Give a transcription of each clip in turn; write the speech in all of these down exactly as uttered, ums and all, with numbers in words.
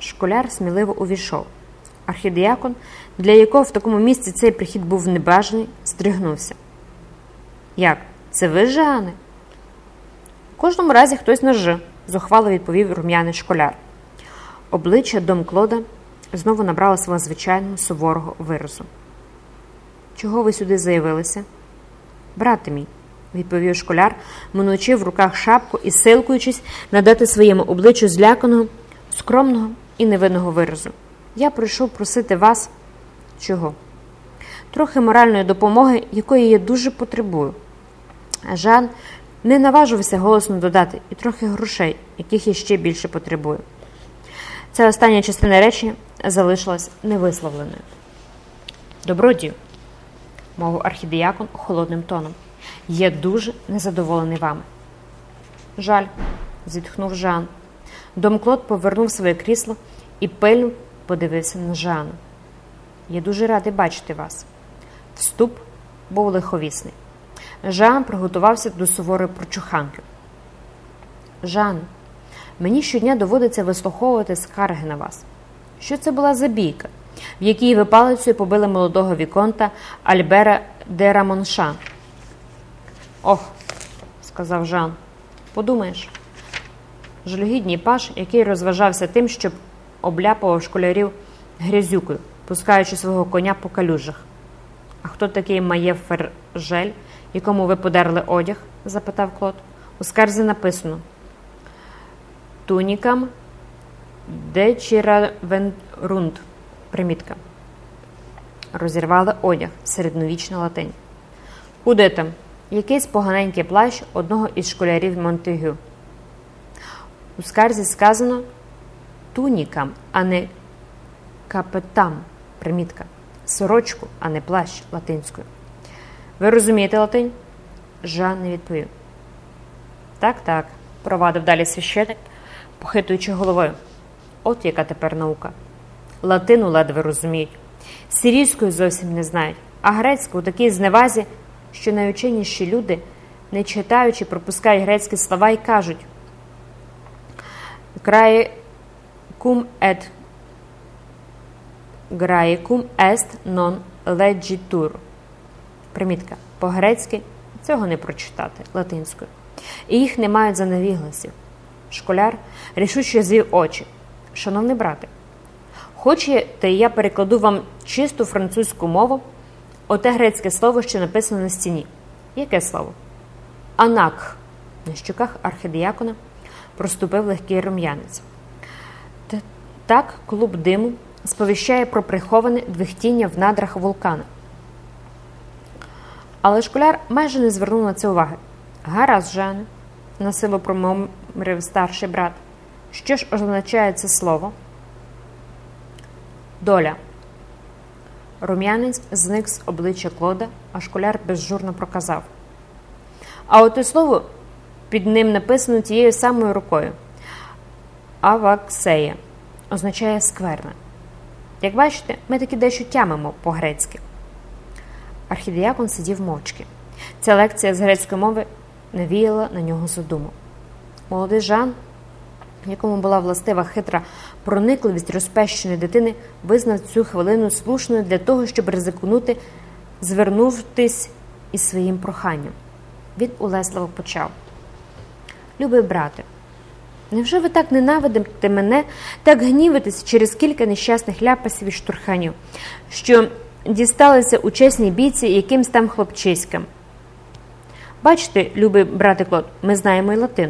Школяр сміливо увійшов. Архідіакон, для якого в такому місці цей прихід був небажаний, здригнувся. «Як? Це ви, Жане?» «В кожному разі хтось на «ж», – зухвало відповів рум'яний школяр. Обличчя дом Клода знову набрало свого звичайного суворого виразу. «Чого ви сюди заявилися?» «Брате мій», – відповів школяр, минучи в руках шапку і силкуючись надати своєму обличчю зляканого, скромного і невинного виразу. «Я прийшов просити вас…» «Чого?» «Трохи моральної допомоги, якої я дуже потребую». Жан не наважувався голосно додати «і трохи грошей, яких я ще більше потребую». Ця остання частина речі залишилась невисловленою. «Добродію», – мовив архідіакон холодним тоном, – «я дуже незадоволений вами». «Жаль», – зітхнув Жан. Дом Клод повернув своє крісло і пильно подивився на Жана. «Я дуже радий бачити вас». Вступ був лиховісний. Жан приготувався до суворої прочуханки. «Жан, мені щодня доводиться вислуховувати скарги на вас. Що це була за бійка, в якій ви палицею побили молодого віконта Альбера де Рамонша?» «Ох», – сказав Жан, – «подумаєш». Жалюгідний паж, який розважався тим, щоб обляпував школярів грязюкою, пускаючи свого коня по калюжах. «А хто такий Має Фержель, якому ви подерли одяг?» – запитав Клод. «У скарзі написано: «Тунікам де чіравенрунд». Примітка. Розірвали одяг, середньовічна латинь. «Куди там?» «Якийсь поганенький плащ одного із школярів Монтегю». У скарзі сказано «тунікам», а не «капетам». Примітка. Сорочку, а не плащ латинською. «Ви розумієте латинь?» Жан не відповів. «Так, так», – провадив далі священик, похитуючи головою. «От яка тепер наука. Латину ледве розуміють. Сирійською зовсім не знають, а грецьку у такій зневазі, що найученіші люди, не читаючи, пропускають грецькі слова і кажуть «Graecum et Graecum est non legitur». Примітка. По-грецьки цього не прочитати латинською. І їх не мають за невігласів. Школяр рішуче звів очі. «Шановний брате, хочете, я перекладу вам чисту французьку мову оте грецьке слово, що написано на стіні». «Яке слово?» «Анакх». На щоках архідіакона проступив легкий рум'янець. Так клуб диму сповіщає про приховане двихтіння в надрах вулкана. Але школяр майже не звернув на це уваги. «Гаразд, Жане», – насилу промовив старший брат. «Що ж означає це слово?» «Доля». Рум'янець зник з обличчя Клода, а школяр безжурно проказав. «А оте слово під ним написано тією самою рукою. Аваксея означає скверна. Як бачите, ми таки дещо тямимо по-грецьки». Архідіакон сидів мовчки. Ця лекція з грецької мови навіяла на нього задуму. Молодий Жан, якому була властива хитра проникливість розпещеної дитини, визнав цю хвилину слушною для того, щоб ризикнути, звернутись із своїм проханням. Він улесливо почав. «Любий брате, невже ви так ненавидите мене, так гнівитесь через кілька нещасних ляпасів і штурханів, що дісталися у чесній бійці якимсь там хлопчиськам? Бачите, любий брате Клод, ми знаємо і латину».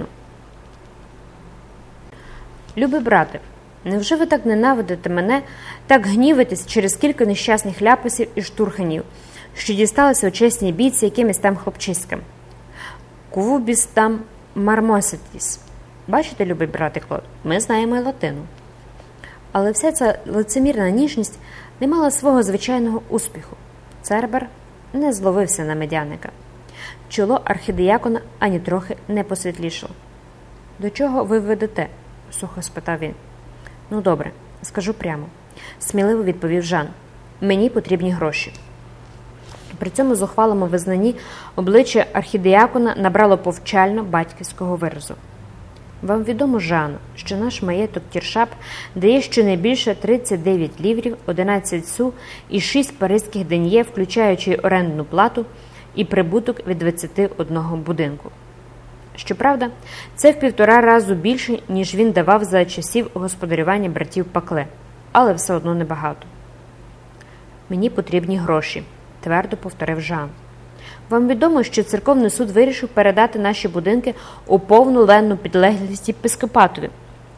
«Любий брате, невже ви так ненавидите мене, так гнівитесь через кілька нещасних ляпасів і штурханів, що дісталися у чесній бійці якимось там хлопчиськам? Кувубіс там мармоситіс». Бачите, любий брате Клод, ми знаємо і латину. Але вся ця лицемірна ніжність не мала свого звичайного успіху. Цербер не зловився на медяника. Чоло архідіакона ані трохи не посвітлішало. «До чого ви ведете?» – сухо спитав він. «Ну добре, скажу прямо», – сміливо відповів Жан. «Мені потрібні гроші». При цьому зухвалому визнанні обличчя архідіакона набрало повчально батьківського виразу. Вам відомо, Жано, що наш маєток Тіршап дає щонайбільше тридцять дев'ять ліврів, одинадцять су і шість паризьких ден'є, включаючи орендну плату і прибуток від двадцяти одного будинку. Щоправда, це в півтора разу більше, ніж він давав за часів господарювання братів Пакле, але все одно небагато. «Мені потрібні гроші», – твердо повторив Жан. «Вам відомо, що церковний суд вирішив передати наші будинки у повну ленну підлеглість єпископатові.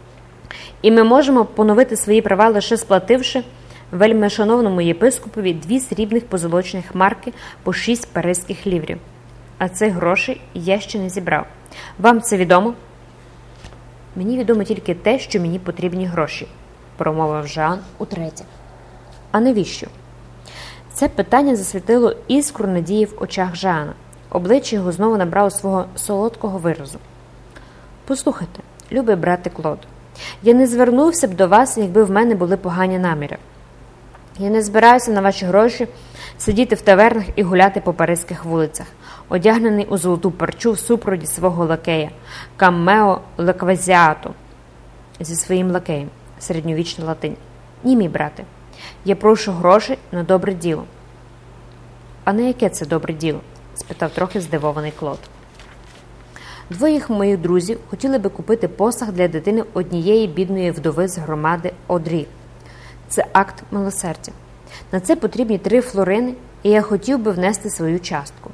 І ми можемо поновити свої права, лише сплативши вельмишановному єпископові дві срібних позолочених марки по шість паризьких ліврів. А цих грошей я ще не зібрав. Вам це відомо?» «Мені відомо тільки те, що мені потрібні гроші», – промовив Жан утретє. «А навіщо?» Це питання засвітило іскру надії в очах Жана. Обличчя його знову набрало свого солодкого виразу. «Послухайте, любий брате Клод, я не звернувся б до вас, якби в мене були погані наміри. Я не збираюся на ваші гроші сидіти в тавернах і гуляти по паризьких вулицях, одягнений у золоту парчу в супроводі свого лакея Каммео Леквазіато зі своїм лакеєм, середньовічна латинь. Ні, мій брате. Я прошу грошей на добре діло». «А на яке це добре діло?» – спитав трохи здивований Клод. «Двоє моїх друзів хотіли би купити посаг для дитини однієї бідної вдови з громади Одрі. Це акт милосердя. На це потрібні три флорини, і я хотів би внести свою частку».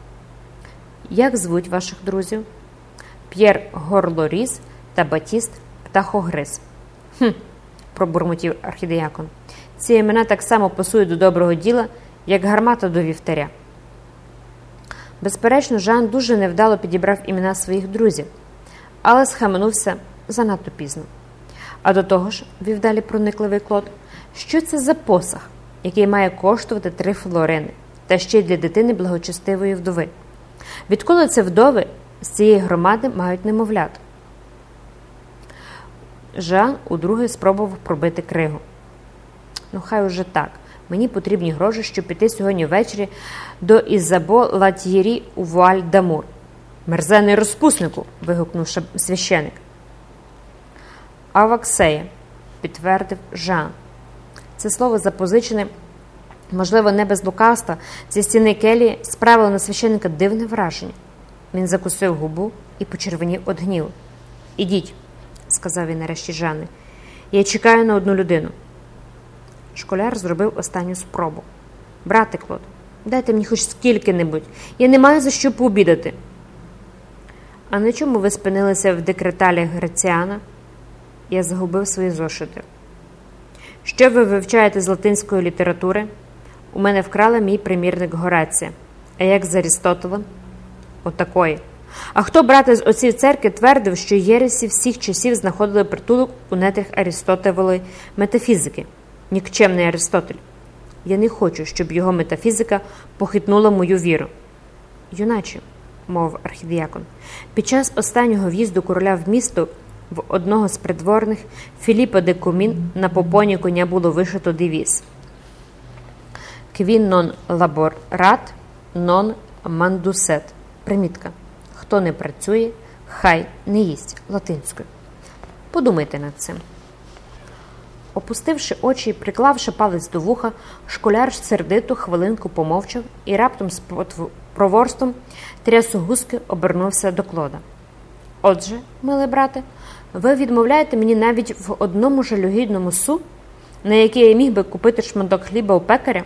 «Як звуть ваших друзів?» «П'єр Горлоріз та Батіст Птахогриз». «Хм», – пробурмотів архідіякон. «Ці імена так само пасують до доброго діла, як гармата до вівтаря». Безперечно, Жан дуже невдало підібрав імена своїх друзів, але схаменувся занадто пізно. А до того ж, вів далі проникливий Клод, що це за посаг, який має коштувати три флорини, та ще й для дитини благочестивої вдови? Відколи це вдови з цієї громади мають немовлят? Жан удруге спробував пробити кригу. «Ну, хай уже так. Мені потрібні гроші, щоб піти сьогодні ввечері до Ізабо Латьєрі у Вуаль-Дамур». «Мерзений розпуснику!» – вигукнув священик. «Аваксея», – підтвердив Жан. Це слово запозичене, можливо, не без лукавства, зі стіни келії, справило на священика дивне враження. Він закусив губу і почервонів від гніву. «Ідіть», – сказав він нарешті Жанни. «Я чекаю на одну людину». Школяр зробив останню спробу. «Брате Клод, дайте мені хоч скільки-небудь. Я не маю за що пообідати». «А на чому ви спинилися в декреталі Граціана?» Я загубив свої зошити. «Що ви вивчаєте з латинської літератури?» «У мене вкрали мій примірник Горація». «А як з Арістотелем?» «Отакої». «А хто, брате, з отців церкви твердив, що єресі всіх часів знаходили притулок у нетрах Арістотелевої метафізики?» «Нікчемний Аристотель. Я не хочу, щоб його метафізика похитнула мою віру». «Юначе», – мовив архідіякон, – «під час останнього в'їзду короля в місто в одного з придворних Філіпа де Комін на попоні коня було вишито девіз «Квін нон лаборат, нон мандусет». Примітка. «Хто не працює, хай не їсть» латинською. Подумайте над цим. Опустивши очі і приклавши палець до вуха, школяр сердито хвилинку помовчав і раптом з проворством трясогузки обернувся до Клода. «Отже, милий брате, ви відмовляєте мені навіть в одному жалюгідному су, на який я міг би купити шматок хліба у пекаря?»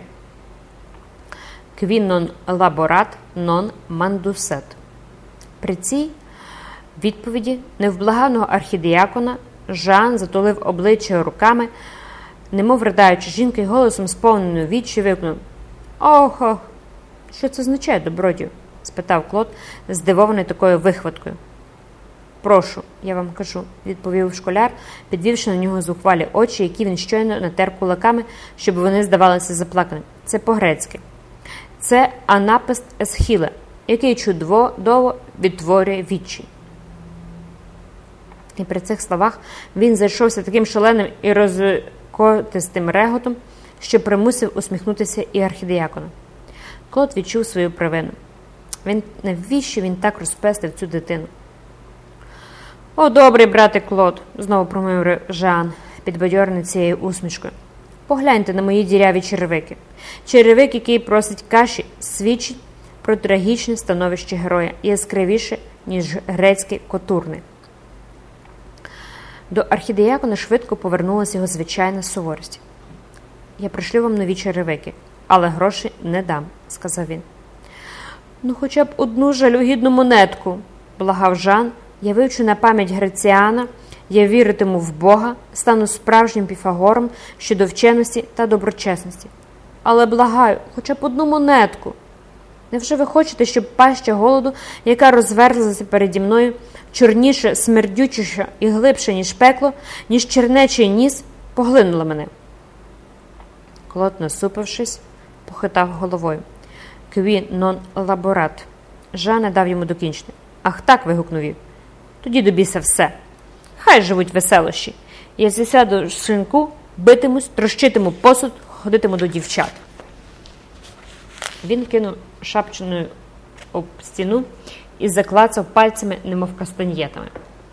«Квін нон лаборат, нон мандусет». При цій відповіді невблаганого архідіякона Жан затулив обличчя руками, немов ридаючи жінка, й голосом сповненою відчаю викнув: «Ох, ох! Що це означає, добродію?» – спитав Клод, здивований такою вихваткою. «Прошу, я вам кажу», – відповів школяр, підвівши на нього зухвалі очі, які він щойно натер кулаками, щоб вони здавалися заплаканими. Це по-грецьки. Це анапест есхіле, який чудово відтворює відчай. І при цих словах він зайшовся таким шаленим і розкотистим реготом, що примусив усміхнутися і архідіякона. Клод відчув свою провину. Він, навіщо він так розпестив цю дитину? О, добрий брате Клод, знову промовив Жан, підбадьорений цією усмішкою. Погляньте на мої діряві черевики. Черевик, який просить каші, свідчить про трагічне становище героя, яскравіше, ніж грецький котурний. До архідіякона швидко повернулася його звичайна суворість. «Я пришлю вам нові черевики, але грошей не дам», – сказав він. «Ну, хоча б одну жалюгідну монетку», – благав Жан. «Я вивчу на пам'ять Граціана, я віритиму в Бога, стану справжнім Піфагором щодо вченості та доброчесності. Але благаю, хоча б одну монетку. Невже ви хочете, щоб паща голоду, яка розверзлася переді мною, чорніше, смердючіше і глибше, ніж пекло, ніж чернечий ніс, поглинула мене?» Клод, насупившись, похитав головою. «Кві нон лаборат». Жан не дав йому докінчити. «Ах так», – вигукнув він. «Тоді до біса все. Хай живуть веселощі. Я засяду в шинку, битимусь, трощитиму посуд, ходитиму до дівчат». Він кинув шапчиною об стіну і заклацав пальцями, немов кастаньєтами.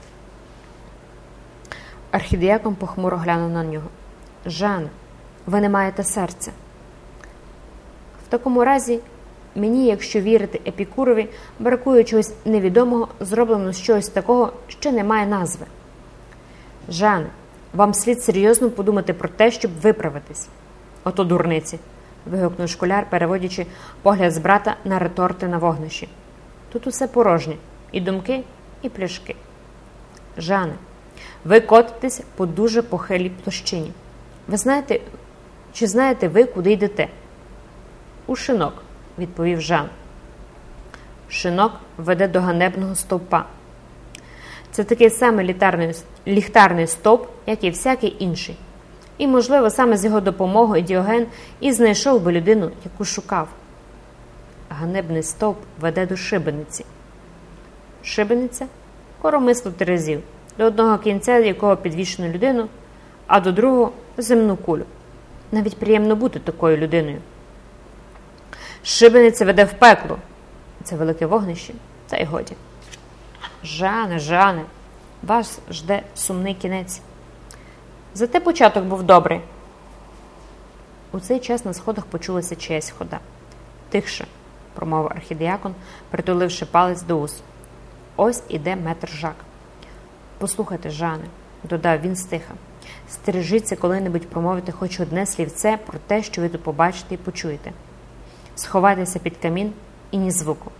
Архідіякон похмуро глянув на нього. «Жан, ви не маєте серця. В такому разі мені, якщо вірити Епікурові, бракує чогось невідомого, зроблено з чогось такого, що не має назви. Жане, вам слід серйозно подумати про те, щоб виправитись». «Ото дурниці», – вигукнув школяр, переводячи погляд з брата на реторти на вогнищі. «Тут усе порожнє. І думки, і пляшки». «Жане, ви котитесь по дуже похилій площині. Ви знаєте, чи знаєте ви, куди йдете?» «У шинок», – відповів Жан. «Шинок веде до ганебного стовпа. Це такий самий ліхтарний, ліхтарний стовп, як і всякий інший. І, можливо, саме з його допомогою Діоген і знайшов би людину, яку шукав. Ганебний стовп веде до шибениці. Шибениця – коромисло терезів, до одного кінця якого підвішено людину, а до другого – земну кулю. Навіть приємно бути такою людиною. Шибениця веде в пекло. Це велике вогнище, та й годі. Жане, Жане, вас жде сумний кінець. Зате початок був добрий». У цей час на сходах почулася чиясь хода. «Тихше», – промовив архідіякон, притуливши палець до ус. «Ось іде метр Жак». «Послухайте, Жане», – додав він стиха, – «стережіться коли-небудь промовити хоч одне слівце про те, що ви тут побачите і почуєте. Сховайтеся під камін і ні звуку».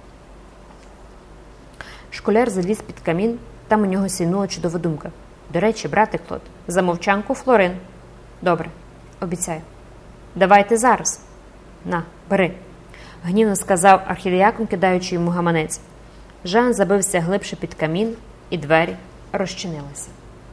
Школяр заліз під камін, там у нього сійнула чудова думка. «До речі, брате Клод, за мовчанку флорин». «Добре, обіцяю». «Давайте зараз». «На, бери», – гнівно сказав архідіякон, кидаючи йому гаманець. Жан забився глибше під камін, і двері розчинилися.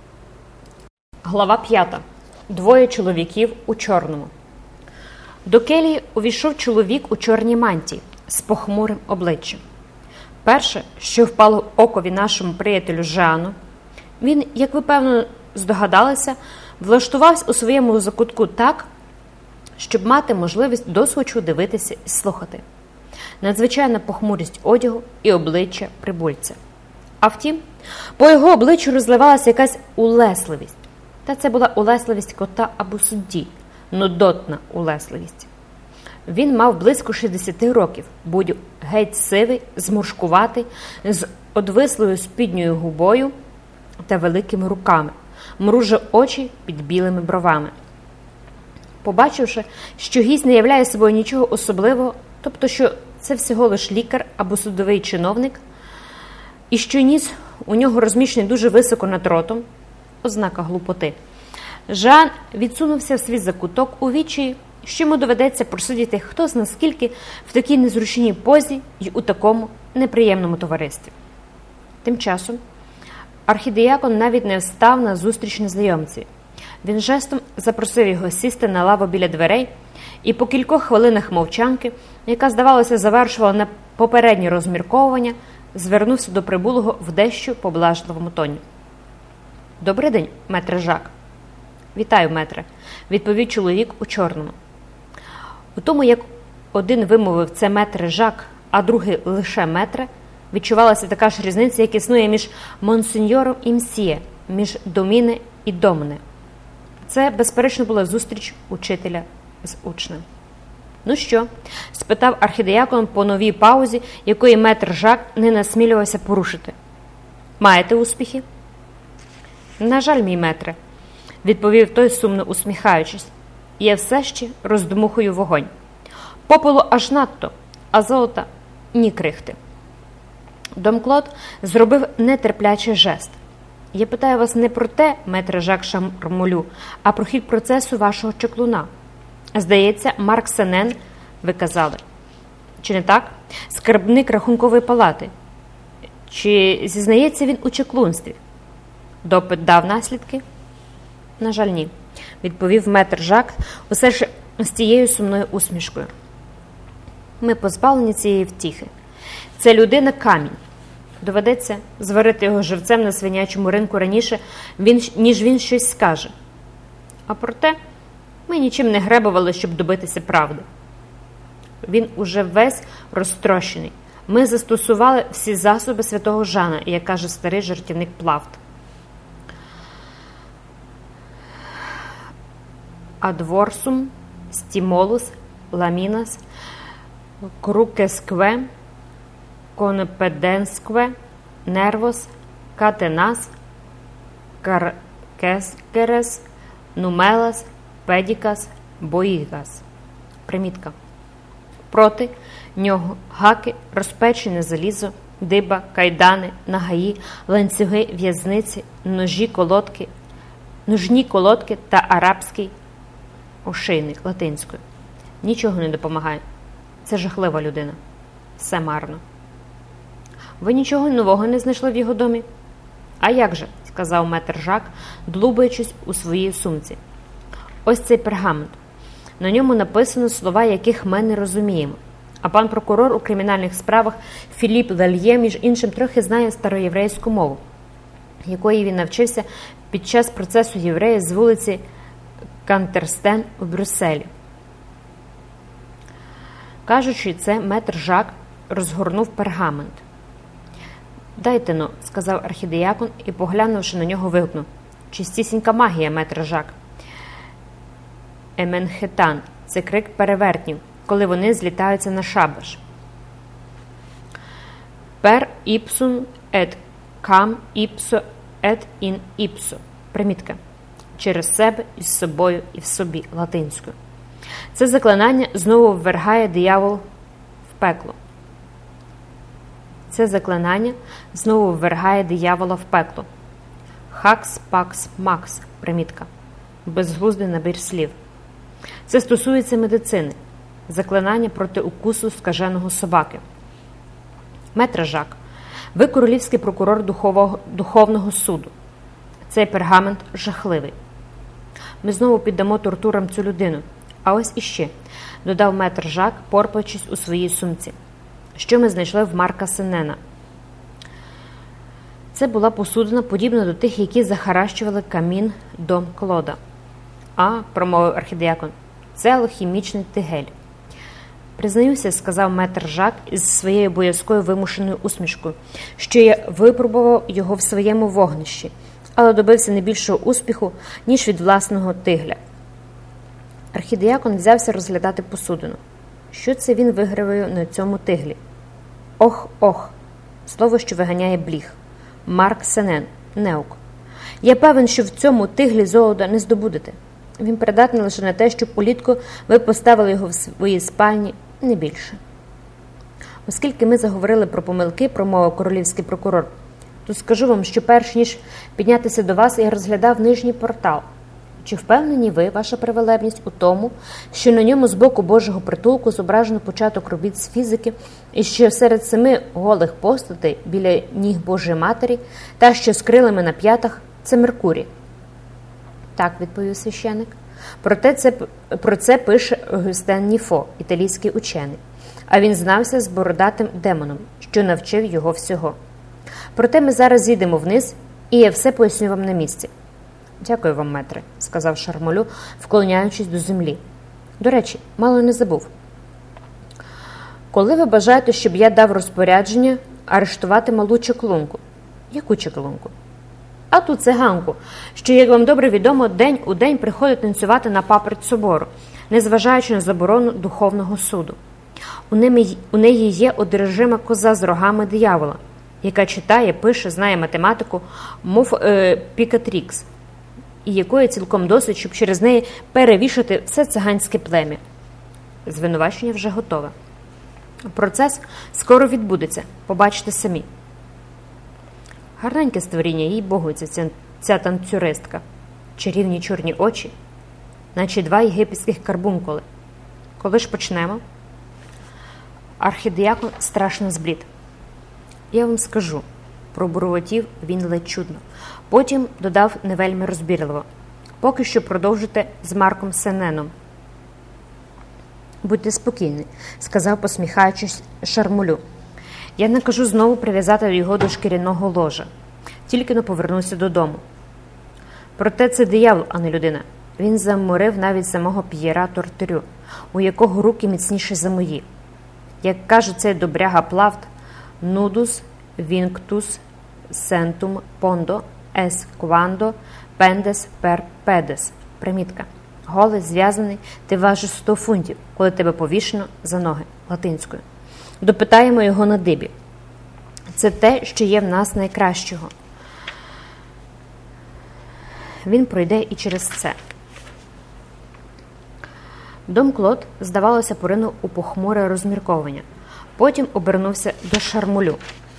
Глава п'ята. Двоє чоловіків у чорному. До келії увійшов чоловік у чорній мантії з похмурим обличчям. Перше, що впало окові нашому приятелю Жану, він, як ви, певно, здогадалися, влаштувався у своєму закутку так, щоб мати можливість досхочу дивитися і слухати. Надзвичайна похмурість одягу і обличчя прибульця. А втім, по його обличчю розливалася якась улесливість. Та це була улесливість кота або судді, нудотна улесливість. Він мав близько шістдесяти років, будь геть сивий, зморшкуватий, з одвислою спідньою губою та великими руками, мружив очі під білими бровами. Побачивши, що гість не являє собою нічого особливого, тобто, що це всього лиш лікар або судовий чиновник, і що ніс у нього розміщений дуже високо над ротом, ознака глупоти, Жан відсунувся в свій закуток у відчаї, що йому доведеться просидіти хто зна скільки в такій незручній позі й у такому неприємному товаристві. Тим часом архідіякон навіть не встав на зустріч незнайомцеві. Він жестом запросив його сісти на лаву біля дверей і по кількох хвилинах мовчанки, яка, здавалося, завершувала попереднє розмірковування, звернувся до прибулого в дещо поблажливому тоні. «Добрий день, метре Жак». «Вітаю, метре», – відповів чоловік у чорному. У тому, як один вимовив «це метре Жак», а другий «лише метре», Відчувалася така ж різниця, як існує між монсеньором і мсьє, між доміне і домне. Це, безперечно, була зустріч учителя з учнем. «Ну що?» – спитав архідіякон по новій паузі, якої метр Жак не насмілювався порушити. «Маєте успіхи?» «На жаль, мій метре», – відповів той, сумно усміхаючись. «Я все ще роздмухую вогонь. Попелу аж надто, а золота – ні крихти». Домклод зробив нетерплячий жест. «Я питаю вас не про те, метре Жак Шармолю, а про хід процесу вашого чеклуна. Здається, Марк Сенен, ви казали. Чи не так? Скарбник рахункової палати. Чи зізнається він у чеклунстві? Допит дав наслідки?» «На жаль, ні», – відповів метр Жак, усе ж з тією сумною усмішкою. «Ми позбавлені цієї втіхи. Це людина камінь. Доведеться зварити його живцем на свинячому ринку раніше, він, ніж він щось скаже. А проте ми нічим не гребували, щоб добитися правди. Він уже весь розтрощений. Ми застосували всі засоби святого Жана, як каже старий жартівник Плафт. Адворсум, стімолус, ламінас, крукескве, конпеденскве, нервос, катенас, каркескерес, нумелас, педікас, боїгас». Примітка. Проти нього гаки, розпечене залізо, диба, кайдани, нагаї, ланцюги, в'язниці, ножі, колодки, ножні колодки та арабський ошейник латинською. Нічого не допомагає. Це жахлива людина. Все марно. «Ви нічого нового не знайшли в його домі?» «А як же?» – сказав метр Жак, длубаючись у своїй сумці. «Ось цей пергамент. На ньому написано слова, яких ми не розуміємо. А пан прокурор у кримінальних справах Філіп Лельє, між іншим, трохи знає староєврейську мову, якої він навчився під час процесу єврея з вулиці Кантерстен у Брюсселі». Кажучи це, метр Жак розгорнув пергамент. «Дайте-но», – сказав архідіякон і, поглянувши на нього, вигукнув. «Чистісінька магія, метр Жак». Еменхетан – це крик перевертнів, коли вони злітаються на шабаш. «Per ipsum et cam ipso et in ipso». Примітка. «Через себе, із собою і в собі» латинською. Це заклинання знову ввергає диявол в пекло. Це заклинання знову ввергає диявола в пекло. Хакс, пакс, макс. Примітка. Безглуздий набір слів. Це стосується медицини. Заклинання проти укусу скаженого собаки. Метре Жак, ви королівський прокурор духового, духовного суду. Цей пергамент жахливий. Ми знову піддамо тортурам цю людину. А ось іще, додав метр Жак, порпаючись у своїй сумці. Що ми знайшли в Марка Сенена? Це була посудина, подібна до тих, які захаращували камін дом Клода. «А», – промовив архідіякон, – «це алхімічний тигель». «Признаюся», – сказав метр Жак із своєю боязкою вимушеною усмішкою, що я випробував його в своєму вогнищі, але добився не більшого успіху, ніж від власного тигля. Архідіякон взявся розглядати посудину. Що це він вигравив на цьому тиглі? Ох, ох, слово, що виганяє бліг. Марк Сенен, неук. Я певен, що в цьому тиглі золота не здобудете. Він придатний лише на те, щоб улітку ви поставили його в своїй спальні, не більше. Оскільки ми заговорили про помилки, промовив королівський прокурор, то скажу вам, що перш ніж піднятися до вас, я розглядав нижній портал. Чи впевнені ви, ваша превелебність, у тому, що на ньому з боку Божого притулку зображено початок робіт з фізики, і що серед семи голих постатей біля ніг Божої Матері, та що з крилами на п'ятах, це Меркурій? Так, відповів священик. Проте це, про це пише Огюстен Ніфо, італійський учений. А він знався з бородатим демоном, що навчив його всього. Проте ми зараз зійдемо вниз, і я все поясню вам на місці. «Дякую вам, метре», – сказав Шармолю, вклоняючись до землі. «До речі, мало не забув. Коли ви бажаєте, щоб я дав розпорядження арештувати малу чаклунку. Яку чаклунку? А ту циганку, що, як вам добре відомо, день у день приходить танцювати на паперть собору, незважаючи на заборону духовного суду. У, ними, у неї є одержима коза з рогами диявола, яка читає, пише, знає математику, мов е, Пікатрікс, і якої цілком досить, щоб через неї перевішати все циганське плем'я. Звинувачення вже готове. Процес скоро відбудеться, побачите самі. Гарненьке створіння, їй Богу, ця, ця танцюристка. Чарівні чорні очі, наче два єгипетських карбункули. Коли ж почнемо? Архідіакон страшно зблід. Я вам скажу, пробурмотів він ледь чудно. Потім додав не вельми розбірливо. Поки що продовжуйте з Марком Сененом. Будьте спокійні, сказав, посміхаючись Шармулю. Я накажу знову прив'язати його до шкіряного ложа. Тільки но повернуся додому. Проте це диявол, а не людина. Він заморив навіть самого П'єра Тортурю, у якого руки міцніші за мої. Як каже цей добряга Плафт, «Nudus vinctus centum pondo es quando pendes per pedes». Примітка. Голий, зв'язаний, ти важиш сто фунтів, коли тебе повішено за ноги, латинською. Допитаємо його на дибі. Це те, що є в нас найкращого. Він пройде і через це. Дом Клод, здавалося, поринув у похмуре розмірковання. Потім обернувся до Шармулю.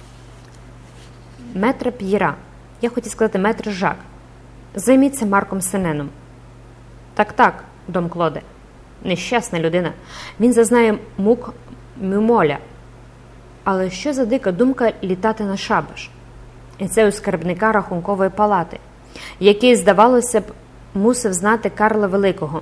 Метре П'єра, я хотів сказати метре Жак, займіться Марком Сененом. Так-так, Дом Клоде, нещасна людина. Він зазнає мук мюмоля. Але що за дика думка літати на шабаш? І це у скарбника рахункової палати, який, здавалося б, мусив знати Карла Великого.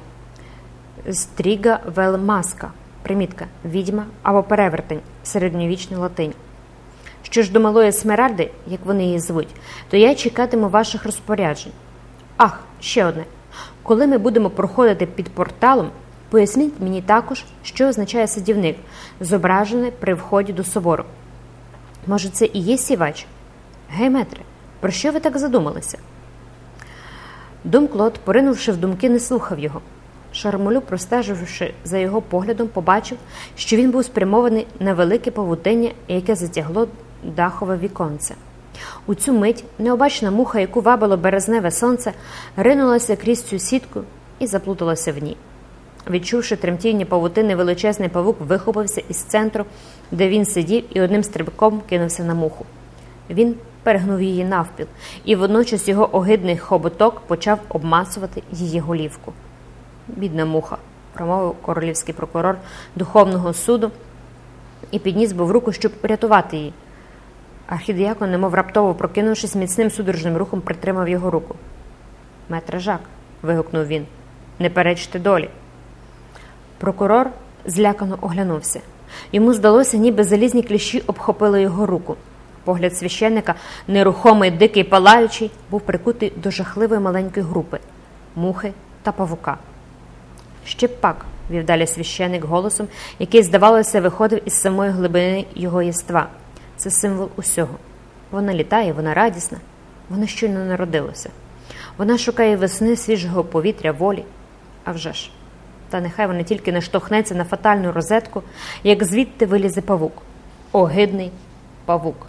Стріга вел маска, примітка, відьма або перевертень, середньовічний латинь. Що ж до малої Смеральди, як вони її звуть, то я чекатиму ваших розпоряджень. Ах, ще одне. Коли ми будемо проходити під порталом, поясніть мені також, що означає садівник, зображений при вході до собору. Може, це і є сівач? Гей, метре, про що ви так задумалися? Дом Клод, поринувши в думки, не слухав його. Шармулю, простеживши за його поглядом, побачив, що він був спрямований на велике павутиння, яке затягло дахове віконце. У цю мить необачна муха, яку вабило березневе сонце, ринулася крізь цю сітку і заплуталася в ній. Відчувши тремтіння павутини, величезний павук вихопився із центру, де він сидів, і одним стрибком кинувся на муху. Він перегнув її навпіл, і водночас його огидний хоботок почав обмацувати її голівку. «Бідна муха», – промовив королівський прокурор Духовного суду і підніс був руку, щоб урятувати її. Архідіакон, немов раптово прокинувшись, міцним судорожним рухом притримав його руку. «Метре Жак», – вигукнув він, – «не перечте долі». Прокурор злякано оглянувся. Йому здалося, ніби залізні кліщі обхопили його руку. Погляд священника, нерухомий, дикий, палаючий, був прикутий до жахливої маленької групи – мухи та павука. «Ще б пак», – вів далі священик голосом, який, здавалося, виходив із самої глибини його єства. Це символ усього. Вона літає, вона радісна, вона щойно народилася. Вона шукає весни, свіжого повітря, волі. А вже ж. Та нехай вона тільки не штовхнеться на фатальну розетку, як звідти вилізе павук. Огидний павук.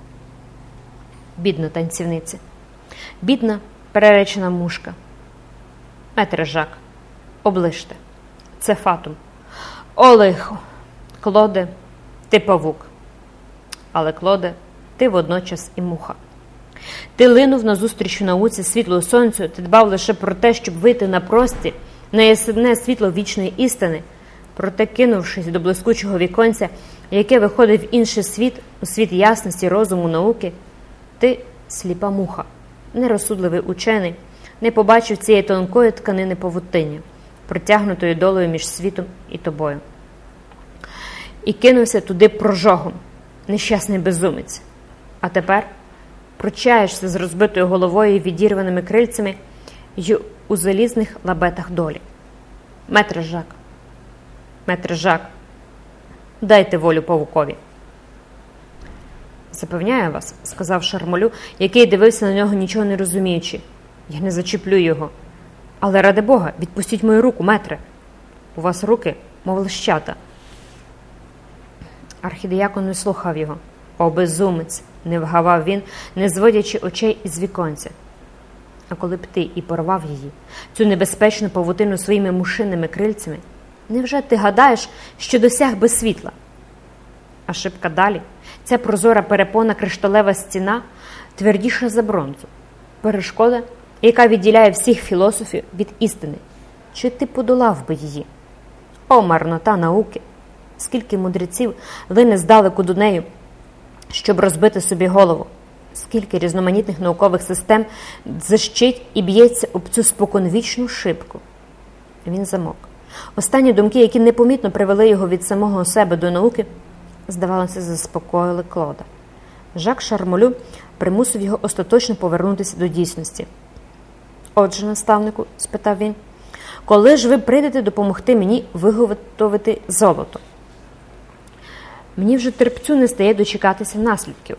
Бідна танцівниця. Бідна переречена мушка. Метре Жак, оближте. Це фатум. О, лихо! Клоде, ти павук. Але, Клоде, ти водночас і муха. Ти линув назустріч науці, світлу сонцю, ти дбав лише про те, щоб вийти на простір, на ясне світло вічної істини, проте, кинувшись до блискучого віконця, яке виходить в інший світ, у світ ясності, розуму, науки, ти, сліпа муха, нерозсудливий учений, не побачив цієї тонкої тканини павутиння, протягнутої долею між світом і тобою. І кинувся туди прожогом, нещасний безумець. А тепер пручаєшся з розбитою головою і відірваними крильцями й у залізних лабетах долі. Метре Жак, метре Жак, дайте волю павукові. Запевняю вас, сказав Шармолю, який дивився на нього, нічого не розуміючи. Я не зачіплю його. Але, ради Бога, відпустіть мою руку, метре. У вас руки, мов лищата. Архідіякон не слухав його. О, безумець, не вгавав він, не зводячи очей із віконця. А коли б ти і порвав її, цю небезпечну павутину своїми мушиними крильцями, невже ти гадаєш, що досяг би світла? А шибка далі, ця прозора перепона кришталева стіна, твердіша за бронзу. Перешкода, яка відділяє всіх філософів від істини. Чи ти подолав би її? О, марнота науки! Скільки мудреців лине здалеку до неї, щоб розбити собі голову. Скільки різноманітних наукових систем дзищить і б'ється об цю споконвічну шибку. Він замовк. Останні думки, які непомітно привели його від самого себе до науки, здавалося, заспокоїли Клода. Жак Шармолю примусив його остаточно повернутися до дійсності. «Отже, наставнику», – спитав він, – «коли ж ви прийдете допомогти мені виготовити золото?» «Мені вже терпцю не стає дочекатися наслідків».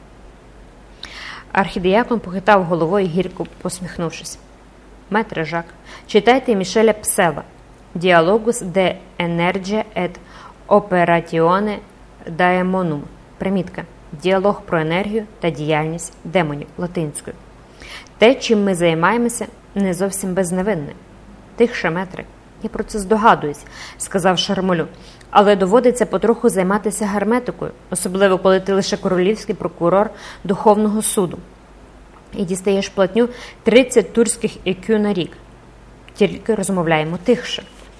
Архідіякон похитав головою, гірко посміхнувшись. «Метре Жак, читайте Мішеля Псела «Діалогус де енерджія ет оператіоне даемонум». Примітка. Діалог про енергію та діяльність демонів латинською. Те, чим ми займаємося, не зовсім безневинне. Тихше, метре, я про це здогадуюсь, сказав Шармолю, але доводиться потроху займатися герметикою, особливо коли ти лише королівський прокурор Духовного суду. І дістаєш платню тридцять турських екю на рік. Тільки розмовляємо тихше.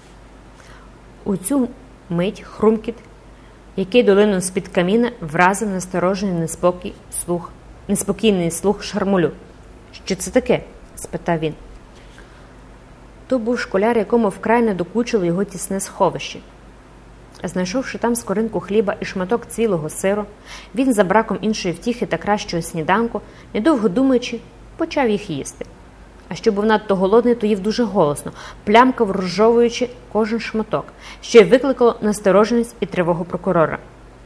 У цю мить хрумкіт, який долинув з-під каміна, вразив насторожений неспокій слух, неспокійний слух Шармолю. «Що це таке?» – спитав він. То був школяр, якому вкрай не докучило його тісне сховище. Знайшовши там скоринку хліба і шматок цілого сиру, він за браком іншої втіхи та кращого сніданку, недовго думаючи, почав їх їсти. А що був надто голодний, то їв дуже голосно, плямкав, розжовуючи кожен шматок, що й викликало настороженість і тривогу прокурора.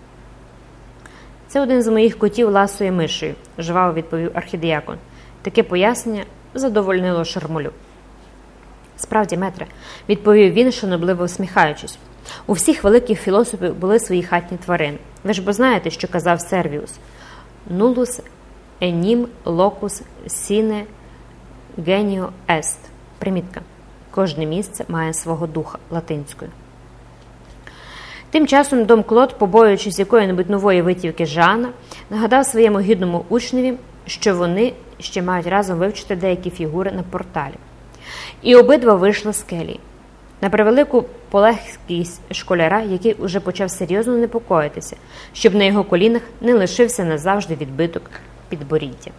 «Це один з моїх котів ласою мишею», – жваво відповів архідіякон. Таке пояснення задовольнило Шармолю. «Справді, метре», – відповів він, шанобливо усміхаючись. «У всіх великих філософів були свої хатні тварини. Ви ж бо знаєте, що казав Сервіус. Нулус енім локус сіне геніо ест». Примітка. Кожне місце має свого духа латинською. Тим часом дом Клод, побоюючись якої-небудь нової витівки Жана, нагадав своєму гідному учневі, що вони ще мають разом вивчити деякі фігури на порталі. І обидва вийшли з келії. На превелику полегкість школяра, який уже почав серйозно непокоїтися, щоб на його колінах не лишився назавжди відбиток підборіддя.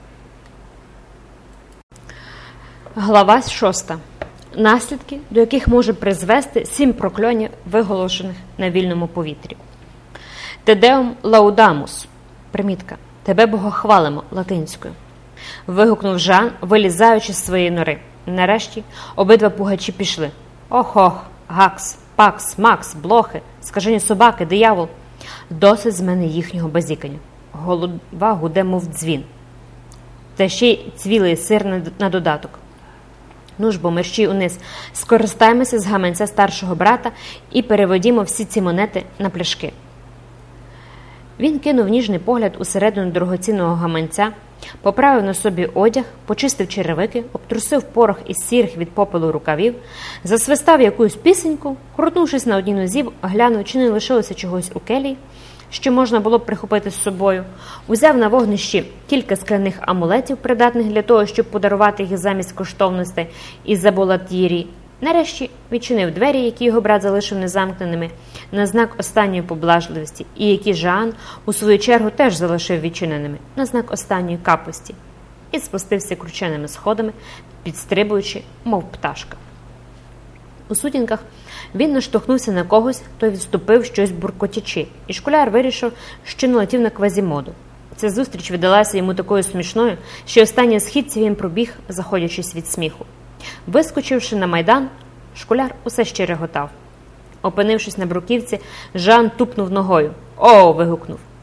Глава шоста. Наслідки, до яких може призвести сім прокльонів, виголошених на вільному повітрі. «Тедеум лаудамус» – примітка. «Тебе богохвалимо» латинською. Вигукнув Жан, вилізаючи з своєї нори. Нарешті обидва пугачі пішли. «Ох-ох, гакс, пакс, макс, блохи, скажені собаки, диявол». Досить з мене їхнього базікання. Голова гуде, мов дзвін. Та ще й цвілий сир на додаток. Ну ж бо, мерщій униз, скористаємося з гаманця старшого брата і переведімо всі ці монети на пляшки. Він кинув ніжний погляд усередину дорогоцінного гаманця, поправив на собі одяг, почистив черевики, обтрусив порох із сірих від попелу рукавів, засвистав якусь пісеньку, крутнувшись на одній нозі, глянув, чи не лишилося чогось у келії, що можна було б прихопити з собою, узяв на вогнищі кілька скляних амулетів, придатних для того, щоб подарувати їх замість коштовностей із заболат'єрі. Нарешті відчинив двері, які його брат залишив незамкненими, на знак останньої поблажливості, і які Жан, у свою чергу, теж залишив відчиненими, на знак останньої капості, і спустився крученими сходами, підстрибуючи, мов пташка. У сутінках він наштовхнувся на когось, той відступив, щось буркотячи, і школяр вирішив, що налетів на Квазімоду. Ця зустріч видалася йому такою смішною, що останній східці він пробіг, заходячись від сміху. Вискочивши на майдан, школяр усе ще реготав. Опинившись на бруківці, Жан тупнув ногою. «О!» – вигукнув.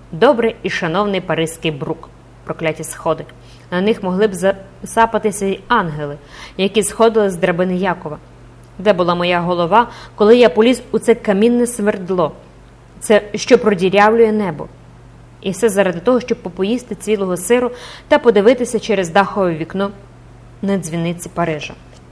Добрий і шановний паризький брук, прокляті сходи. На них могли б засапатися й ангели, які сходили з драбини Якова. Де була моя голова, коли я поліз у це камінне свердло, це, що продірявлює небо? І все заради того, щоб попоїсти цвілого сиру та подивитися через дахове вікно на дзвіниці Парижа.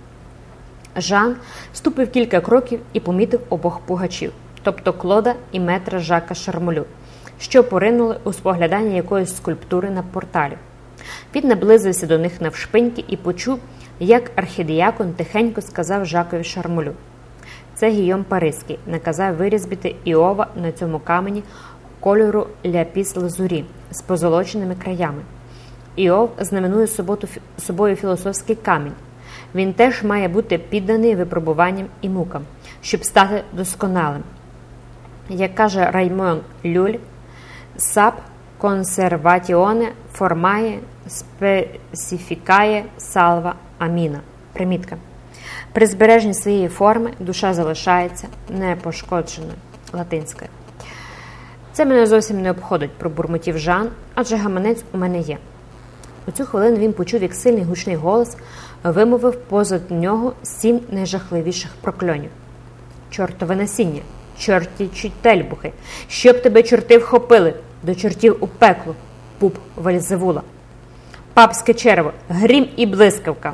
Жан ступив кілька кроків і помітив обох пугачів, тобто Клода і метра Жака Шармолю, що поринули у споглядання якоїсь скульптури на порталі. Він наблизився до них навшпиньки і почув, як архідіякон тихенько сказав Жакові Шармолю: «Це Гійом Паризький наказав вирізбити Іова на цьому камені кольору ляпіс-лазурі з позолоченими краями. Іов знаменує собою філософський камінь. Він теж має бути підданий випробуванням і мукам, щоб стати досконалим. Як каже Раймон Люль, сап консерватіоне формає специфікає салва аміна». Примітка. При збереженні своєї форми душа залишається непошкодженою. Латинська. «Це мене зовсім не обходить», – пробурмотів Жан, «адже гаманець у мене є». У цю хвилину він почув, як сильний гучний голос вимовив позад нього сім найжахливіших прокльонів. «Чортове насіння! Чортічі тельбухи! Щоб тебе чорти вхопили! До чортів у пекло! Пуп Вельзевула! Папське черево! Грім і блискавка!»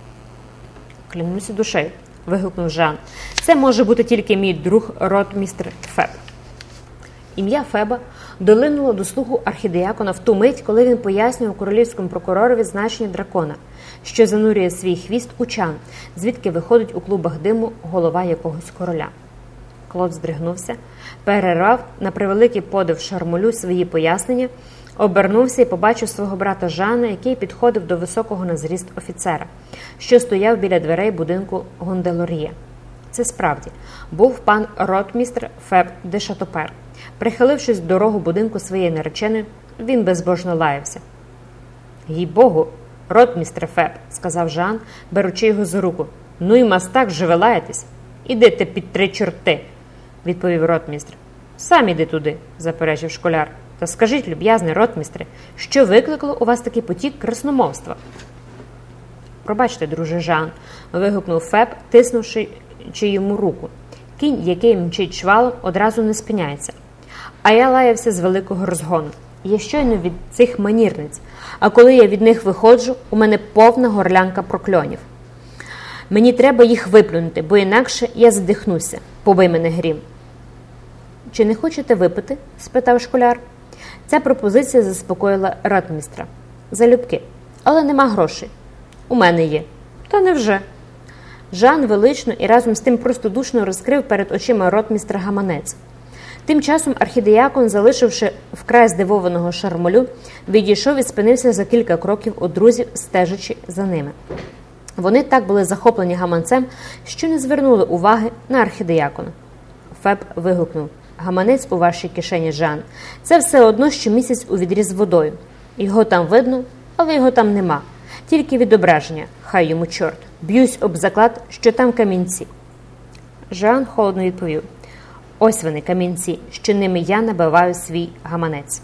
«Клянуся душею!» – вигукнув Жан. «Це може бути тільки мій друг ротмістр Феб». Ім'я Феба долинуло до слуху архідіякона в ту мить, коли він пояснював королівському прокуророві значення дракона, що занурює свій хвіст у чан, звідки виходить у клубах диму голова якогось короля. Клод здригнувся, перервав на превеликий подив Шармолю свої пояснення, обернувся і побачив свого брата Жана, який підходив до високого на зріст офіцера, що стояв біля дверей будинку Гонделор'є. Це справді був пан ротмістр Феб де Шатопер. Прихилившись до рогу будинку своєї нареченої, він безбожно лаявся. «Їй-богу, ротмістре Феб», – сказав Жан, беручи його за руку. «Ну і мастак же ви лаєтесь? Ідете під три чорти», – відповів ротмістр. «Сам іди туди», – заперечив школяр. «Та скажіть, люб'язний ротмістре, що викликало у вас такий потік красномовства?» «Пробачте, друже Жан», – вигукнув Феб, тиснувши йому руку. «Кінь, який мчить швалом, одразу не спиняється. А я лаявся з великого розгону. Я щойно від цих манірниць, а коли я від них виходжу, у мене повна горлянка прокльонів. Мені треба їх виплюнути, бо інакше я задихнуся. Побий мене грім». «Чи не хочете випити?» – спитав школяр. Ця пропозиція заспокоїла ротмістра. «Залюбки. Але нема грошей». «У мене є». «Та невже?» Жан велично і разом з тим простодушно розкрив перед очима ротмістра гаманець. Тим часом архідіякон, залишивши вкрай здивованого Шармолю, відійшов і спинився за кілька кроків від друзів, стежачи за ними. Вони так були захоплені гаманцем, що не звернули уваги на архідіякона. Феб вигукнув: «Гаманець у вашій кишені, Жан. Це все одно, що місяць у відрі з водою. Його там видно, але його там нема. Тільки відображення, хай йому чорт. Б'юсь об заклад, що там камінці». Жан холодно відповів: «Ось вони, камінці, що ними я набиваю свій гаманець».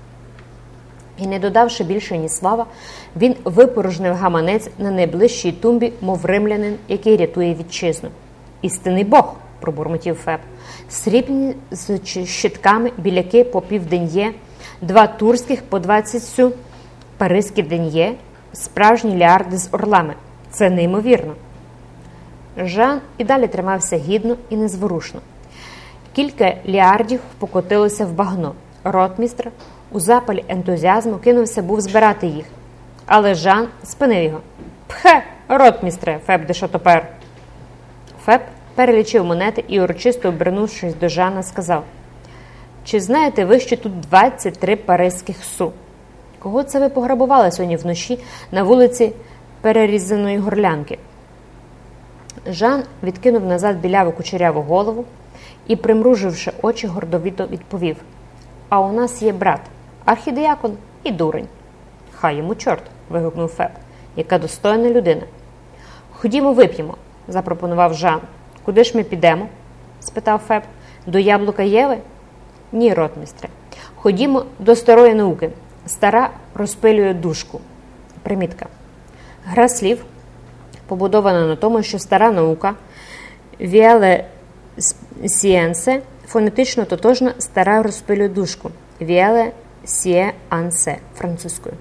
І, не додавши більше ні слова, він випорожнив гаманець на найближчій тумбі, мов римлянин, який рятує вітчизну. «Істинний Бог!» – пробурмотів Феб. «Срібні з щитками біляки по півден'є, два турських по двадцять сю, паризькі ден'є, справжні ліарди з орлами. Це неймовірно». Жан і далі тримався гідно і незворушно. Кілька ліардів покотилося в багно. Ротмістр у запалі ентузіазму кинувся був збирати їх. Але Жан спинив його. «Пхе, ротмістре, Феб де Шатопер!» Феб перелічив монети і, урочисто обернувшись до Жана, сказав: «Чи знаєте ви, що тут двадцять три паризьких су? Кого це ви пограбували сьогодні вночі на вулиці Перерізаної Горлянки?» Жан відкинув назад біляву кучеряву голову і, примруживши очі, гордовито відповів: «А у нас є брат, архідіякон і дурень». «Хай йому чорт!» – вигукнув Феб. «Яка достойна людина!» «Ходімо вип'ємо», – запропонував Жан. «Куди ж ми підемо?» – спитав Феб. «До яблука Єви?» «Ні, ротмістре. Ходімо до старої науки. Стара розпилює дужку. Примітка. Гра слів побудована на тому, що стара наука «віеле сієнсе» фонетично тотожна «стара розпилює дужку» «віеле сієансе» французькою.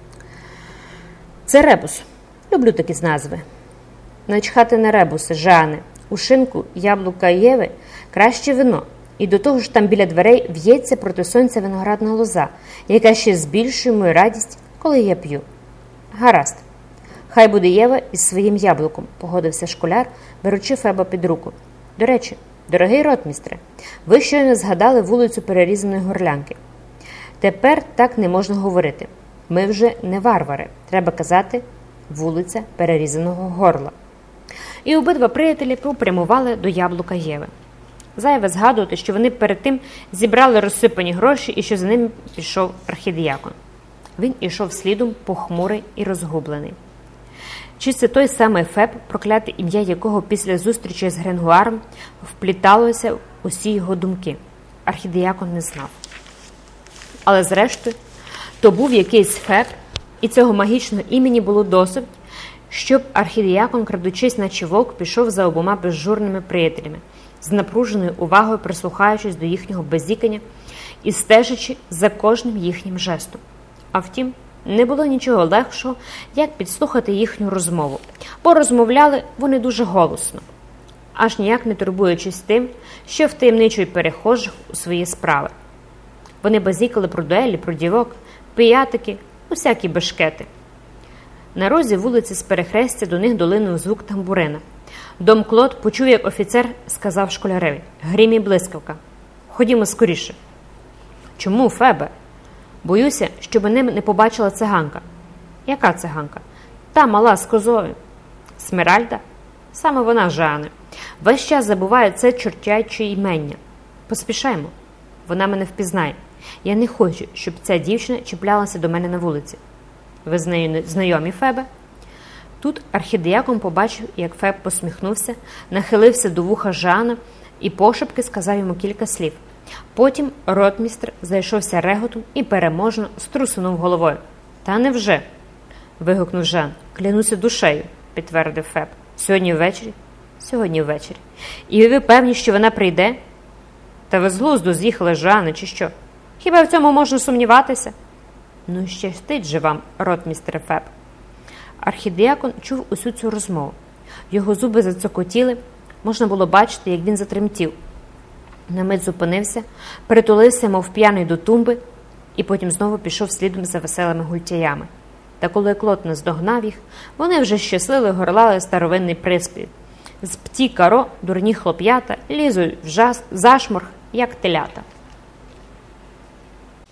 Це ребус. Люблю такі назви. Начхати на ребуси, Жане. У шинку, яблука і Єви краще вино. І до того ж там біля дверей в'ється проти сонця виноградна лоза, яка ще збільшує мою радість, коли я п'ю. Гаразд. Хай буде Єва із своїм яблуком, погодився школяр, беручи Феба під руку. До речі, дорогий ротмістре, ви щойно згадали вулицю перерізаної горлянки. Тепер так не можна говорити. Ми вже не варвари. Треба казати вулиця перерізаного горла. І обидва приятелі попрямували до яблука Єви. Зайве згадувати, що вони перед тим зібрали розсипані гроші і що за ними пішов архідіякон. Він ішов слідом, похмурий і розгублений. Чи це той самий Феб, прокляте ім'я якого після зустрічі з Гренгуаром впліталося в усі його думки? Архідіякон не знав. Але зрештою, то був якийсь Феб, і цього магічного імені було досить, щоб архідіякон, крадучись наче вовк, пішов за обома безжурними приятелями, з напруженою увагою прислухаючись до їхнього беззікання і стежачи за кожним їхнім жестом. А втім, не було нічого легшого, як підслухати їхню розмову, бо розмовляли вони дуже голосно, аж ніяк не турбуючись тим, що втаємничують перехожих у свої справи. Вони базікали про дуелі, про дівок, пиятики, усякі бешкети. На розі вулиці з перехрестя до них долинув звук тамбурина. Дом Клод почув, як офіцер сказав школяреві: «Грім і блискавка. Ходімо скоріше». «Чому, Фебе?» «Боюся, щоб мене не побачила циганка». «Яка циганка?» «Та мала з козою». «Смеральда?» «Саме вона, Жане. Весь час забуває це чортяче імення. Поспішаймо. Вона мене впізнає. Я не хочу, щоб ця дівчина чіплялася до мене на вулиці». «Ви з нею знайомі, Фебе?» Тут архідіякон побачив, як Феб посміхнувся, нахилився до вуха Жана і пошепки сказав йому кілька слів. Потім ротмістр зайшовся реготом і переможно струсунув головою. «Та невже?» – вигукнув Жан. «Клянуся душею», – підтвердив Феб. «Сьогодні ввечері?» «Сьогодні ввечері. І ви певні, що вона прийде?» «Та ви з глузду з'їхали, Жане, чи що? Хіба в цьому можна сумніватися?» «Ну, щастить же вам, ротмістре Феб». Архідіякон чув усю цю розмову. Його зуби зацокотіли, можна було бачити, як він затремтів. На мить зупинився, притулився, мов п'яний до тумби, і потім знову пішов слідом за веселими гультяями. Та коли Клод наздогнав їх, вони вже щасливо горлали старовинний приспів. З пті каро дурні хлоп'ята лізуть в зашморг, як телята.